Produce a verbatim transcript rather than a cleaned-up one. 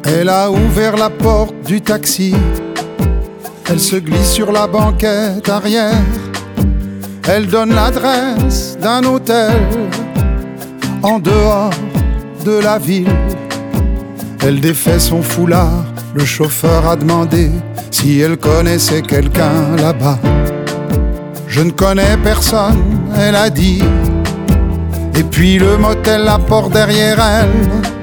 Elle a ouvert la porte du taxi. Elle se glisse sur la banquette arrière. Elle donne l'adresse d'un hôtel en dehors de la ville. Elle défait son foulard. Le chauffeur a demandé si elle connaissait quelqu'un là-bas. Je ne connais personne, elle a dit. Et puis le motel, la porte derrière elle.